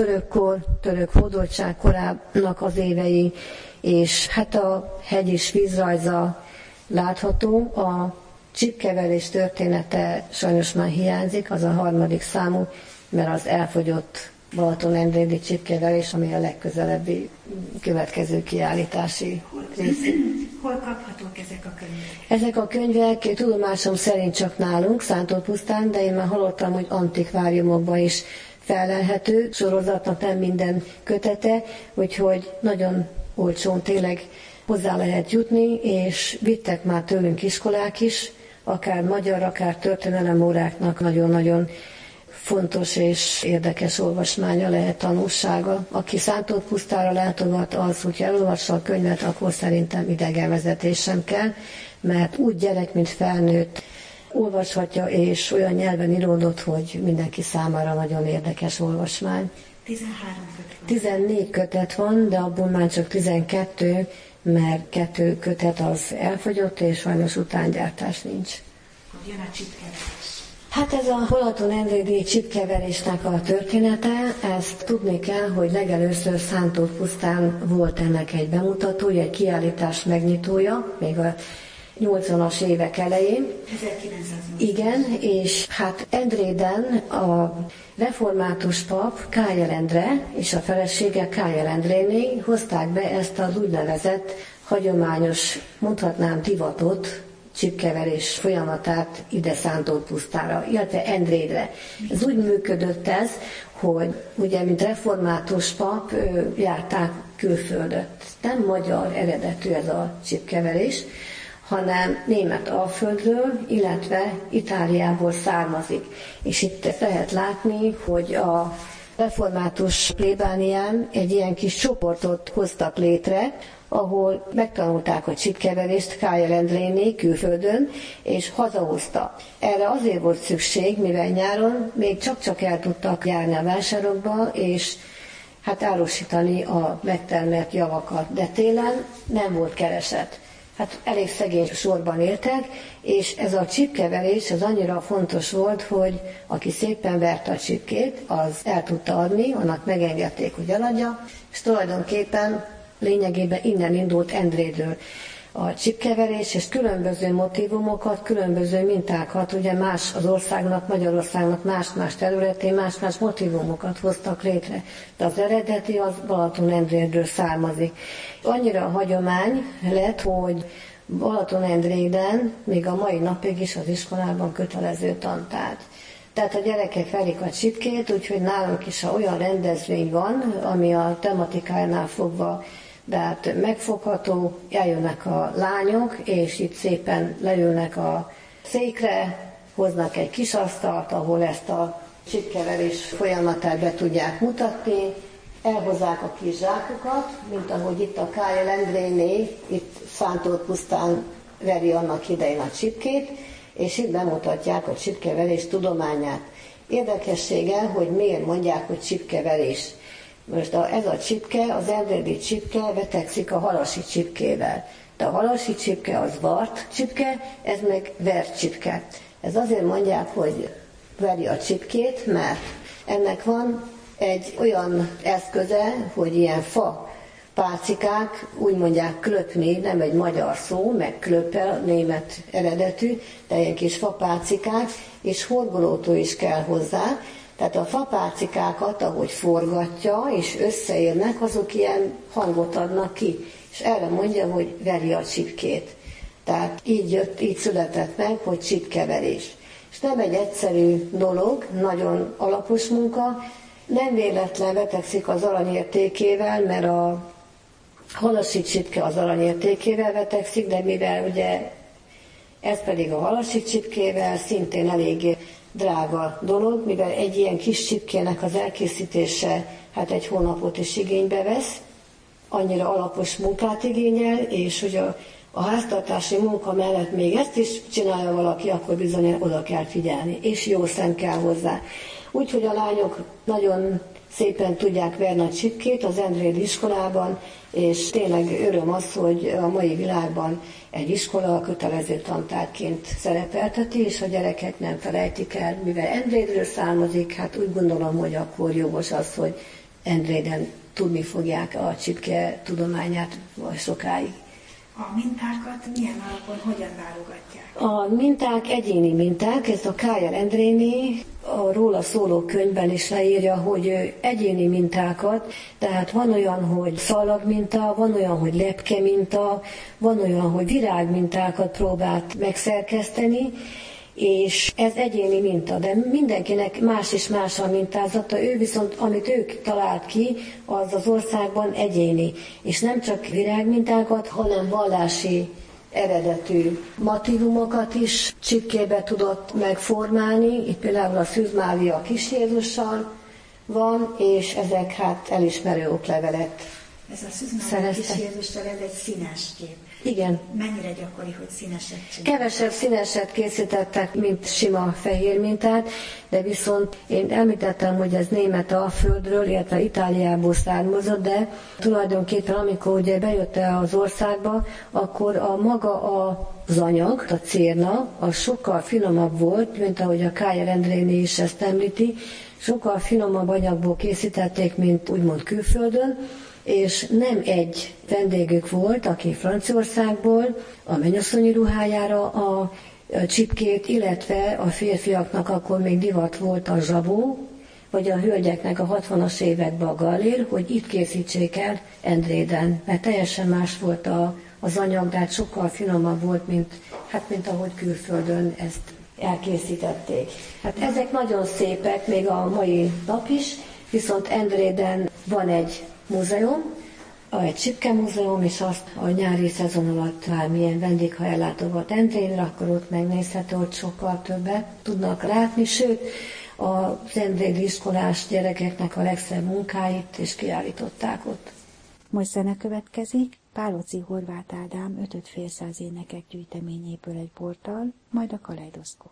török hódoltság korának az évei, és hát a hegy és vízrajza látható, a csipkeverés története sajnos már hiányzik, az a 3. számú, mert az elfogyott Balatonendrédi csipkeverés, ami a legközelebbi következő kiállítási rész. Hol kaphatók ezek a könyvek? Ezek a könyvek tudomásom szerint csak nálunk, Szántótpusztán, de én már hallottam, hogy antikváriumokban is fellelhető, sorozatnak nem minden kötete, úgyhogy nagyon olcsón tényleg hozzá lehet jutni, és vittek már tőlünk iskolák is, akár magyar, akár történelem óráknak nagyon-nagyon fontos és érdekes olvasmánya lehet, tanulsága. Aki Szántótpusztára látogat, az, hogyha elolvassa a könyvet, akkor szerintem idegenvezetés sem kell, mert úgy gyerek, mint felnőtt olvashatja, és olyan nyelven íródott, hogy mindenki számára nagyon érdekes olvasmány. 13 kötet van. 14 kötet van, de abból már csak 12, mert 2 kötet az elfogyott, és sajnos utángyártás nincs. Hogy jön a csipkeverés. Hát ez a Balatonendrédi csipkeverésnek a története, ezt tudni kell, hogy legelőször Szántótpusztán volt ennek egy bemutatója, egy kiállítás megnyitója, még a 80-as évek elején. 1980. Igen, és hát Endréden a református pap Kályer Endre és a felesége Kályer Endréné hozták be ezt az úgynevezett hagyományos, mondhatnám divatot, csipkeverés folyamatát ide Szántó-pusztára, illetve Endrédre. Ez úgy működött ez, hogy ugye, mint református pap járták külföldöt. Nem magyar eredetű ez a csipkeverés, hanem német Alföldről, illetve Itáliából származik. És itt lehet látni, hogy a református plébánián egy ilyen kis csoportot hoztak létre, ahol megtanulták a csipkeverést Kályer Endréné külföldön, és hazahozta. Erre azért volt szükség, mivel nyáron még csak-csak el tudtak járni a vásárokba, és hát árusítani a megtermelt javakat. De télen nem volt kereset. Hát elég szegény sorban éltek, és ez a csipkeverés az annyira fontos volt, hogy aki szépen verte a csipkét, az el tudta adni, annak megengedték, hogy eladja, és tulajdonképpen lényegében innen indult Endrédről a csipkeverés, és különböző motívumokat, különböző mintákat, ugye más az országnak, Magyarországnak más-más területén más-más motívumokat hoztak létre. De az eredeti az Balaton-Endrédről származik. Annyira a hagyomány lett, hogy Balaton-Endréden még a mai napig is az iskolában kötelező tantárgy. Tehát a gyerekek verik a csipkét, úgyhogy nálunk is olyan rendezvény van, ami a tematikájánál fogva de hát megfogható, eljönnek a lányok, és itt szépen leülnek a székre, hoznak egy kis asztalt, ahol ezt a csipkeverés folyamatát be tudják mutatni, elhozzák a kis zsákokat, mint ahogy itt a Kályer Endréné, itt Szántó-pusztán veri annak idején a csipkét, és itt bemutatják a csipkeverés tudományát. Érdekessége, hogy miért mondják, hogy csipkeverés. Most ez a csipke, az endrédi csipke vetekszik a halasi csipkével. De a halasi csipke az vart csipke, ez meg vert csipke. Ez azért mondják, hogy veri a csipkét, mert ennek van egy olyan eszköze, hogy ilyen fa pálcikák, úgy mondják klöpni, nem egy magyar szó, meg klöppel, német eredetű, de ilyen kis fa pálcikák, és horgolótó is kell hozzá. Tehát a fapálcikákat, ahogy forgatja, és összeérnek, azok ilyen hangot adnak ki. És erre mondja, hogy veri a csipkét. Tehát így született meg, hogy csipkeverés. És nem egy egyszerű dolog, nagyon alapos munka, nem véletlen vetekszik az aranyértékével, mert a halasi csipke az aranyértékével vetekszik, de mivel ugye ez pedig a halasi csipkével szintén elég drága dolog, mivel egy ilyen kis csipkének az elkészítése hát egy hónapot is igénybe vesz, annyira alapos munkát igényel, és hogy a háztartási munka mellett még ezt is csinálja valaki, akkor bizony oda kell figyelni, és jó szem kell hozzá. Úgyhogy a lányok nagyon szépen tudják verni a csipkét az endrédi iskolában, és tényleg öröm az, hogy a mai világban egy iskola kötelező tantárgyként szerepelteti, és a gyerekek nem felejtik el, mivel Endrédről származik, hát úgy gondolom, hogy akkor jogos az, hogy Endréden tudni fogják a csipke tudományát sokáig. A mintákat milyen alapon, hogyan válogatják? A minták egyéni minták, ez a Kályer Endréné a róla szóló könyvben is leírja, hogy egyéni mintákat, tehát van olyan, hogy szalagminta, van olyan, hogy lepke minta, van olyan, hogy virágmintákat próbált megszerkeszteni, és ez egyéni minta, de mindenkinek más és más a mintázata, ő viszont, amit ők talált ki, az az országban egyéni, és nem csak virágmintákat, hanem vallási eredetű motívumokat is csipkébe tudott megformálni, itt például a Szűz Mária Kis Jézussal van, és ezek hát elismerő oklevelet. Ez a Szűz Mária Kis Jézussal, ez egy színes kép. Igen. Mennyire gyakori, hogy színeset csinálják? Kevesebb színeset készítettek, mint sima fehér mintát, de viszont én említettem, hogy ez német Alföldről, illetve Itáliából származott, de tulajdonképpen amikor ugye bejött az országba, akkor a maga az anyag, a cérna, az sokkal finomabb volt, mint ahogy a Kályer Endréné is ezt említi, sokkal finomabb anyagból készítették, mint úgymond külföldön, és nem egy vendégük volt, aki Franciaországból a mennyasszonyi ruhájára a csipkét, illetve a férfiaknak akkor még divat volt a zsabó, vagy a hölgyeknek a 60-as években a gallér, hogy itt készítsék el Endréden, mert teljesen más volt az anyag, de hát sokkal finomabb volt, mint ahogy külföldön ezt elkészítették. Hát ezek nagyon szépek, még a mai nap is, viszont Endréden van egy múzeum, egy csipke múzeum, és azt a nyári szezon alatt bármilyen vendég, ha ellátogat Endrénre, akkor ott megnézhető, hogy sokkal többet tudnak látni, sőt, az endrédi iskolás gyerekeknek a legszebb munkáit is kiállították ott. Most zene következik, Pálóczy Horváth Ádám 5-5 énekek gyűjteményéből egy portal, majd a kaleidoszkóp.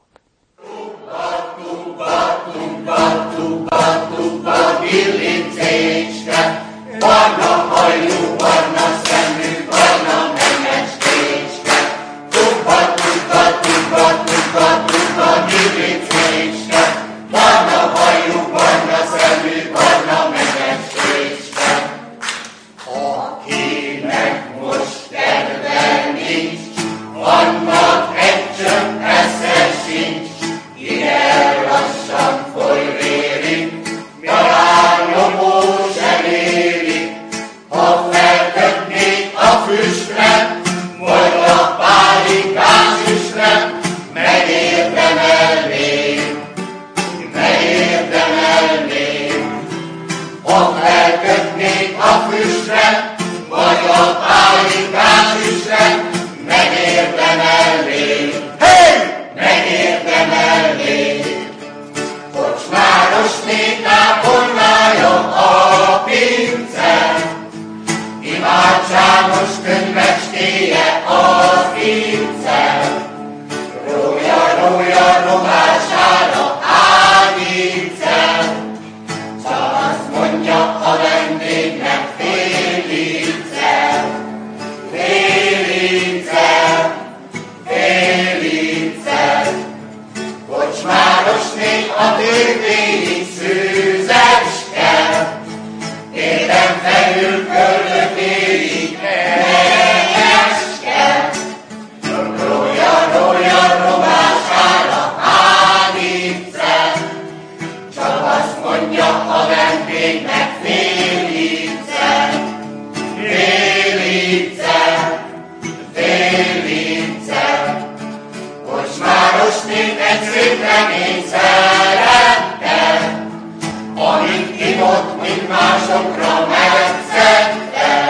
Tuba, gilincécske, barna hajú, barna szemű, barna meneskécske. Tuba, gilincécske, barna hajú, barna szemű, barna meneskécske. Akinek most kedve nincs, annak egy csöpp esze sincs, igen lassan foly vérig, mi a lányomó sem érik. Ha felkötnék a füstre, vagy a pálinkás üstre, megérdemelném. Ha felkötnék a füstre, vagy a pálinkás üstre, megérdemelném. Kocsmárosnéknál kormálja a pince, imádságos könyvecskéje az ince. Rója rovására ágítszel, csak azt mondja a vendégnek fél ízzel. Kocsmárosnék a tőkéig szűzecske, éden felül körlökéig neheske. Rója rovására ágítszel, csak azt mondja a vendégnek fél ízzel. Kocsmárosnék egy szép remény szerette, amit ivott, mint másokra megszedte.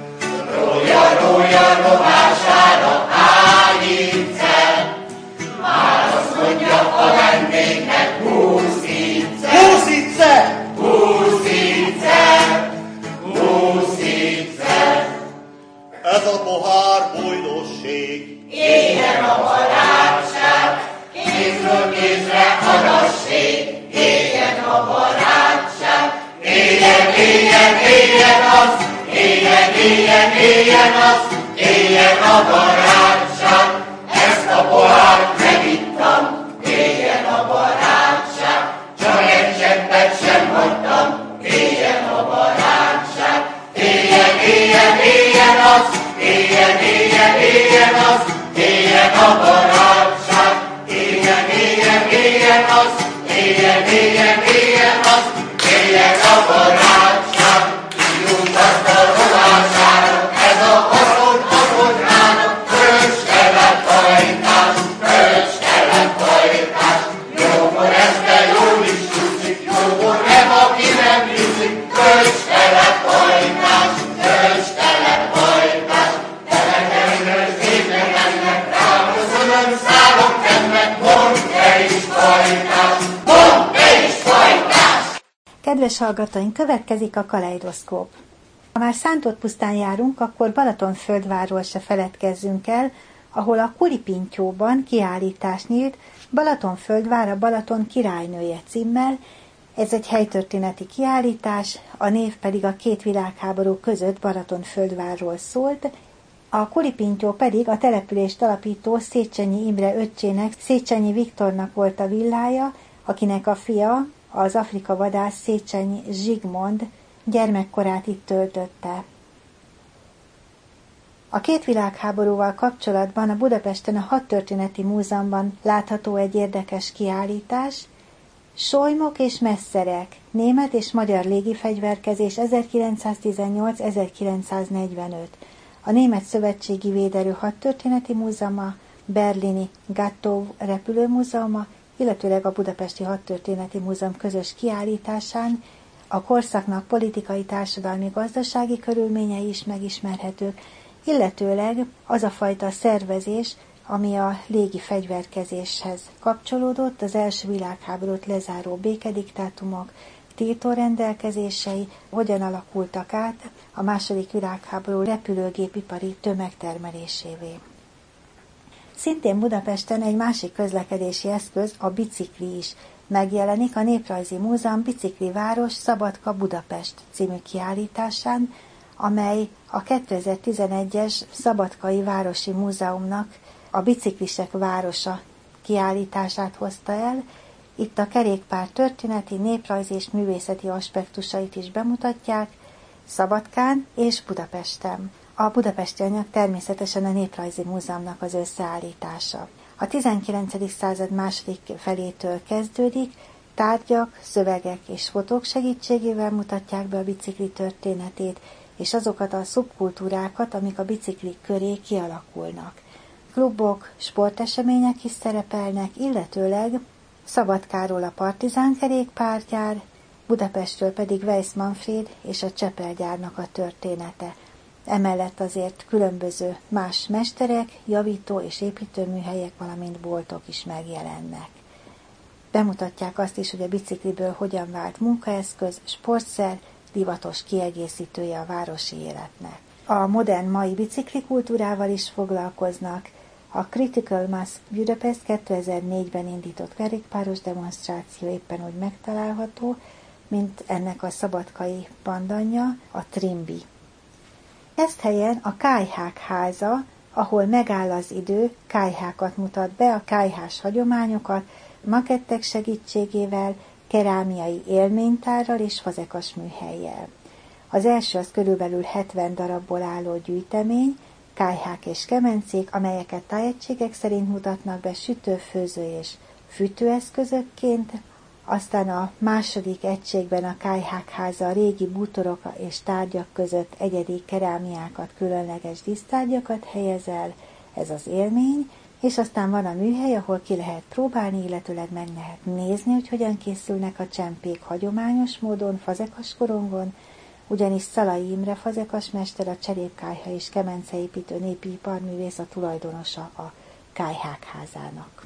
Rója rovására ágítszel, már azt mondja a vendégnek 20 ízzel. 20 ízzel. Ez a pohár bújdóség, Éljen a barátság, kézről kézre adassék, éljen a barátság. Éljen az, éljen a barátság. Ezt a pohárt megittam, éljen a barátság. Csak egy cseppet sem hagytam, éljen a barátság. Éljen az, éljen az, éljen a barátság. Éljen az, éljen az, éljen a barátság. Írjunk azt a rovására, ez a haszon rának, kölcs kelet-hajtás. Jókor este jól is csúszik, jókor nem, aki nem hiszik, kölcs kelet-hajtás. Telekerülő szépen mennek, rám köszönöm szállok kedvet, mondd te is fajtás! Kedves hallgatóink, következik a kaleidoszkóp. Ha már Szántódpusztán járunk, akkor Balatonfürdvárról se feledkezzünk el, ahol a Kuripintyóban kiállítás nyílt Balatonfürdvár a Balaton királynője címmel. Ez egy helytörténeti kiállítás, a név pedig a két világháború között Balatonfürdvárról szólt. A Kuripintyó pedig a települést alapító Széchenyi Imre öccsének, Széchenyi Viktornak volt a villája, akinek a fia, az Afrika vadász Széchenyi Zsigmond gyermekkorát itt töltötte. A két világháborúval kapcsolatban a Budapesten a Hadtörténeti Múzeumban látható egy érdekes kiállítás, Solymok és messzerek, német és magyar légifegyverkezés 1918-1945. A Német Szövetségi Véderő Hadtörténeti Múzeuma, berlini Gatow repülőmúzeuma, illetőleg a Budapesti Hadtörténeti Múzeum közös kiállításán a korszaknak politikai, társadalmi, gazdasági körülményei is megismerhetők, illetőleg az a fajta szervezés, ami a légi fegyverkezéshez kapcsolódott, az első világháborút lezáró békediktátumok, tiltórendelkezései hogyan alakultak át a második világháború repülőgépipari tömegtermelésévé. Szintén Budapesten egy másik közlekedési eszköz, a bicikli is megjelenik a Néprajzi Múzeum Bicikli Város Szabadka Budapest című kiállításán, amely a 2011-es Szabadkai Városi Múzeumnak a Biciklisek Városa kiállítását hozta el. Itt a kerékpár történeti, néprajzi és művészeti aspektusait is bemutatják Szabadkán és Budapesten. A budapesti anyag természetesen a Néprajzi Múzeumnak az összeállítása. A 19. század második felétől kezdődik, tárgyak, szövegek és fotók segítségével mutatják be a bicikli történetét, és azokat a szubkultúrákat, amik a biciklik köré kialakulnak. Klubok, sportesemények is szerepelnek, illetőleg Szabadkáról a Partizán kerékpárgyár, Budapestről pedig Weiss Manfréd és a Csepel gyárnak a története. Emellett azért különböző más mesterek, javító és építőműhelyek, valamint boltok is megjelennek. Bemutatják azt is, hogy a bicikliből hogyan vált munkaeszköz, sportszer, divatos kiegészítője a városi életnek. A modern mai biciklikultúrával is foglalkoznak. A Critical Mass Budapest 2004-ben indított kerékpáros demonstráció éppen úgy megtalálható, mint ennek a szabadkai pandanja, a Trimby. Ezt helyen a kályhák háza, ahol megáll az idő, kályhákat mutat be, a kályhás hagyományokat, makettek segítségével, kerámiai élménytárral és fazekas műhellyel. Az első az körülbelül 70 darabból álló gyűjtemény, kályhák és kemencék, amelyeket tájegységek szerint mutatnak be sütő, főző és fűtőeszközökként, aztán a második egységben a kályhák háza a régi bútorok és tárgyak között egyedi kerámiákat, különleges dísztárgyakat helyez el, ez az élmény, és aztán van a műhely, ahol ki lehet próbálni, illetőleg meg lehet nézni, hogy hogyan készülnek a csempék hagyományos módon, fazekas korongon, ugyanis Szalai Imre fazekasmester, a cserépkályha és kemenceépítő népi iparművész a tulajdonosa a kályhák házának.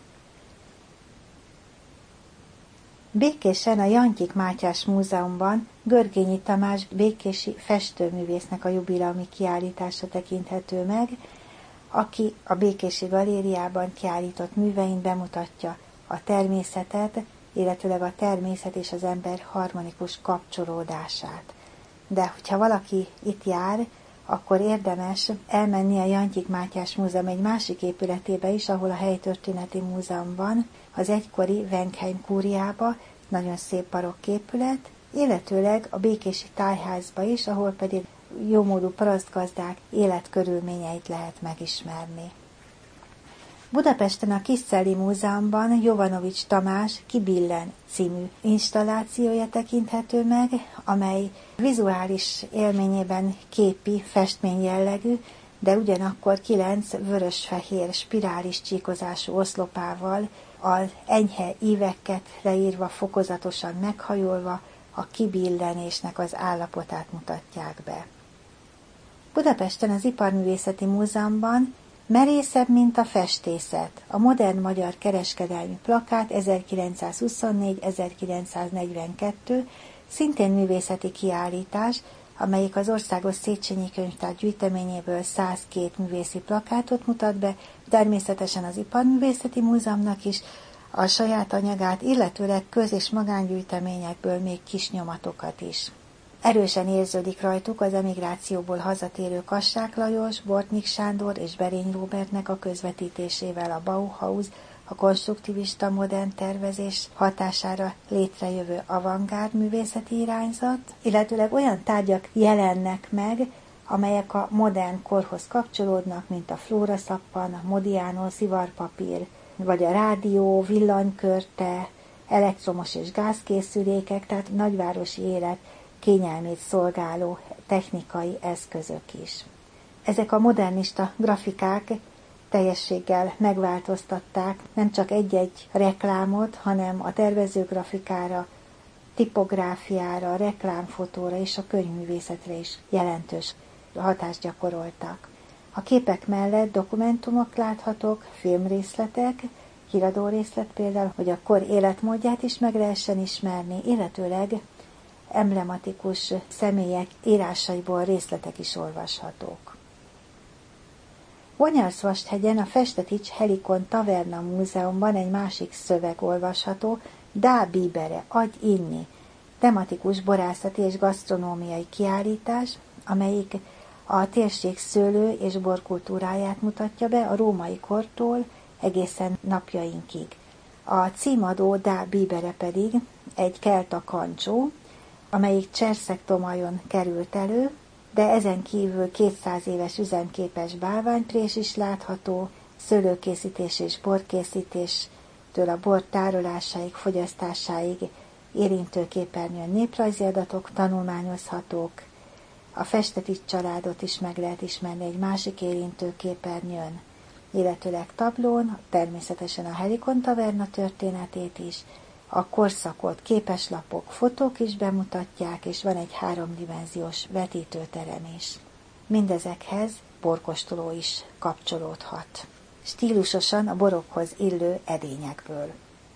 Békésen a Jantyik Mátyás Múzeumban Görgényi Tamás békési festőművésznek a jubileumi kiállítása tekinthető meg, aki a Békési Galériában kiállított művein bemutatja a természetet, illetőleg a természet és az ember harmonikus kapcsolódását. De hogyha valaki itt jár, akkor érdemes elmenni a Jantyik Mátyás Múzeum egy másik épületébe is, ahol a Helytörténeti Múzeum van, az egykori Wenkheim kúriába, nagyon szép barokk épület, illetőleg a Békési Tájházba is, ahol pedig jómódú parasztgazdák életkörülményeit lehet megismerni. Budapesten a Kiszcelli Múzeumban Jovanovics Tamás Kibillen című installációja tekinthető meg, amely vizuális élményében képi, festmény jellegű, de ugyanakkor 9 vörös-fehér spirális csíkozású oszlopával, az enyhe íveket leírva, fokozatosan meghajolva, a kibillenésnek az állapotát mutatják be. Budapesten az Iparművészeti Múzeumban Merészebb, mint a festészet, a modern magyar kereskedelmi plakát 1924-1942, szintén művészeti kiállítás, amelyik az Országos Széchenyi Könyvtár gyűjteményéből 102 művészi plakátot mutat be, természetesen az Iparművészeti Múzeumnak is a saját anyagát, illetőleg köz- és magángyűjteményekből még kis nyomatokat is. Erősen érződik rajtuk az emigrációból hazatérő Kassák Lajos, Bortnik Sándor és Berény Róbertnek a közvetítésével a Bauhaus, a konstruktivista modern tervezés hatására létrejövő avantgárd művészeti irányzat, illetőleg olyan tárgyak jelennek meg, amelyek a modern korhoz kapcsolódnak, mint a flóraszappan, a Modiano szivarpapír, vagy a rádió, villanykörte, elektromos és gázkészülékek, tehát nagyvárosi élet kényelmét szolgáló technikai eszközök is. Ezek a modernista grafikák teljességgel megváltoztatták nem csak egy-egy reklámot, hanem a tervezőgrafikára, tipográfiára, reklámfotóra és a könyvművészetre is jelentős hatást gyakoroltak. A képek mellett dokumentumok láthatók, filmrészletek, híradórészlet például, hogy a kor életmódját is meg lehessen ismerni, illetőleg emblematikus személyek írásaiból részletek is olvashatók. Bonyarszvasthegyen a Festetics Helikon Taverna Múzeumban egy másik szöveg olvasható, Dá bíbere, adj inni, tematikus borászati és gasztronómiai kiállítás, amelyik a térség szőlő- és borkultúráját mutatja be a római kortól egészen napjainkig. A címadó Dá bíbere pedig egy kelta kancsó, amelyik Cserszeg-Tomajon került elő, de ezen kívül 200 éves üzemképes bálványprés is látható, szőlőkészítés és borkészítéstől a bor tárolásáig, fogyasztásáig érintő képernyőn néprajzi adatok tanulmányozhatók. A Festetics családot is meg lehet ismerni egy másik érintő képernyőn, illetőleg tablón, természetesen a Helikon Taverna történetét is, a korszakot képeslapok, fotók is bemutatják, és van egy 3-dimenziós vetítőterem is. Mindezekhez borkóstoló is kapcsolódhat. Stílusosan a borokhoz illő edényekből.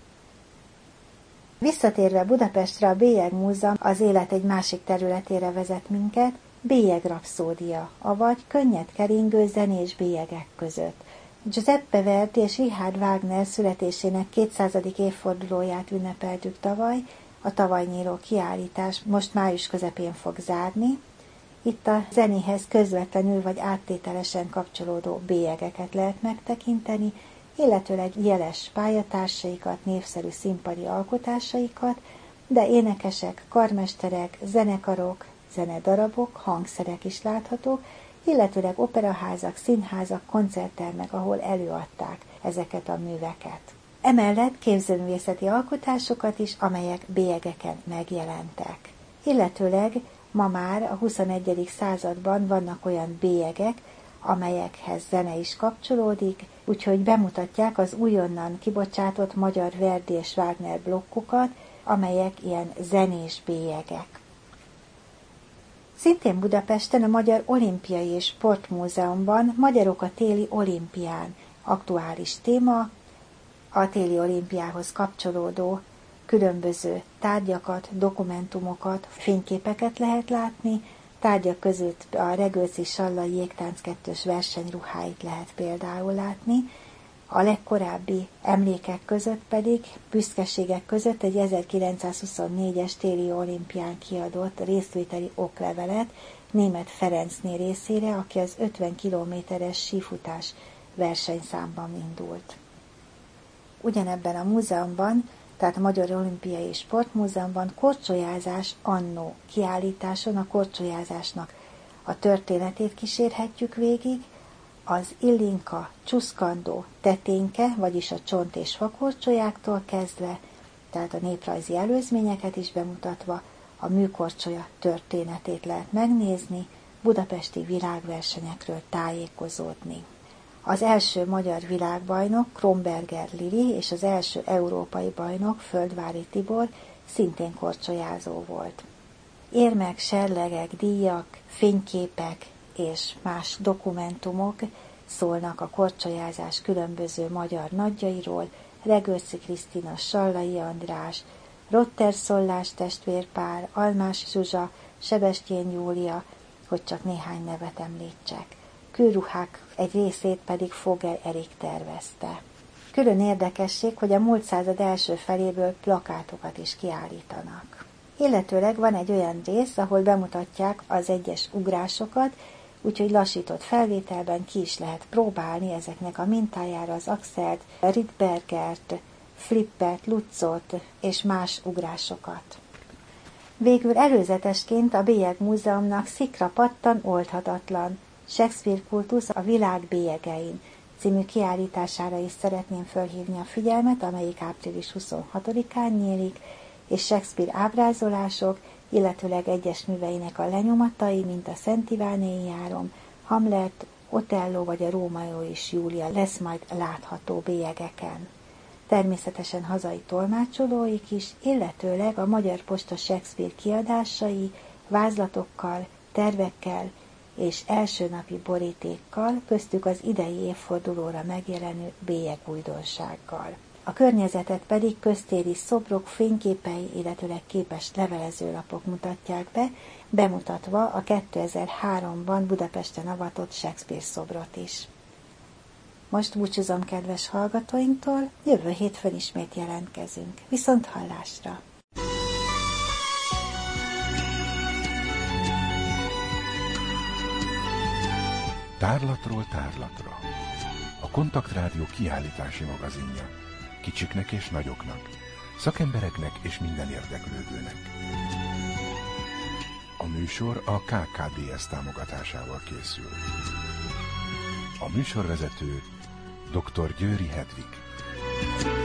Visszatérve Budapestre, a Bélyeg Múzeum az élet egy másik területére vezet minket, Bélyeg rapszódia, avagy könnyed keringő zenés bélyegek között. Giuseppe Verdi és Richard Wagner születésének 200. évfordulóját ünnepeltük tavaly, a tavaly nyíló kiállítás most május közepén fog zárni. Itt a zenéhez közvetlenül vagy áttételesen kapcsolódó bélyegeket lehet megtekinteni, illetőleg jeles pályatársaikat, népszerű színpadi alkotásaikat, de énekesek, karmesterek, zenekarok, zenedarabok, hangszerek is láthatók, illetőleg operaházak, színházak, koncerttermek, ahol előadták ezeket a műveket. Emellett képzőművészeti alkotásokat is, amelyek bélyegeken megjelentek. Illetőleg ma már a 21. században vannak olyan bélyegek, amelyekhez zene is kapcsolódik, úgyhogy bemutatják az újonnan kibocsátott magyar Verdi és Wagner blokkokat, amelyek ilyen zenés bélyegek. Szintén Budapesten a Magyar Olimpiai és Sportmúzeumban Magyarok a téli olimpián aktuális téma, a téli olimpiához kapcsolódó különböző tárgyakat, dokumentumokat, fényképeket lehet látni, tárgyak között a Regőci Sallai Jégtánc 2-ös versenyruháit lehet például látni, a legkorábbi emlékek között pedig, büszkeségek között egy 1924-es téli olimpián kiadott részvételi oklevelet Németh Ferencné részére, aki az 50 kilométeres sífutás versenyszámban indult. Ugyanebben a múzeumban, tehát a Magyar Olimpiai és Sportmúzeumban korcsolyázás annó kiállításon a korcsolyázásnak a történetét kísérhetjük végig, az Illinka, Csuszkandó, Teténke, vagyis a csont- és fakorcsolyáktól kezdve, tehát a néprajzi előzményeket is bemutatva, a műkorcsolya történetét lehet megnézni, budapesti világversenyekről tájékozódni. Az első magyar világbajnok Kronberger Lili és az első európai bajnok Földvári Tibor szintén korcsolyázó volt. Érmek, serlegek, díjak, fényképek és más dokumentumok szólnak a korcsolyázás különböző magyar nagyjairól, Regőci Krisztina, Sallai András, Rotter Szollás testvérpár, Almás Zsuzsa, Sebestyén Júlia, hogy csak néhány nevet említsek. Kőruhák egy részét pedig Fogel Erik tervezte. Külön érdekesség, hogy a múlt század első feléből plakátokat is kiállítanak. Illetőleg van egy olyan rész, ahol bemutatják az egyes ugrásokat, úgyhogy lassított felvételben ki is lehet próbálni ezeknek a mintájára az Axelt, Rydbergert, Flippert, Lutzot és más ugrásokat. Végül előzetesként a Bélyegmúzeumnak Szikra pattan oldhatatlan, Shakespeare kultusz a világ bélyegein című kiállítására is szeretném felhívni a figyelmet, amelyik április 26-án nyílik, és Shakespeare ábrázolások, illetőleg egyes műveinek a lenyomatai, mint a Szent Ivánéi Járom, Hamlet, Otello vagy a Rómeó és Júlia lesz majd látható bélyegeken. Természetesen hazai tolmácsolóik is, illetőleg a Magyar Posta Shakespeare kiadásai, vázlatokkal, tervekkel és elsőnapi borítékkal, köztük az idei évfordulóra megjelenő bélyegújdonsággal. A környezetet pedig köztéri szobrok, fényképei, illetőleg képes levelezőlapok mutatják be, bemutatva a 2003-ban Budapesten avatott Shakespeare szobrot is. Most búcsúzom kedves hallgatóinktól, jövő hétfőn ismét jelentkezünk. Viszont hallásra! Tárlatról tárlatra. A Kontaktrádió kiállítási magazinja. Kicsiknek és nagyoknak, szakembereknek és minden érdeklődőnek. A műsor a KKDS támogatásával készül. A műsorvezető dr. Győri Hedvig.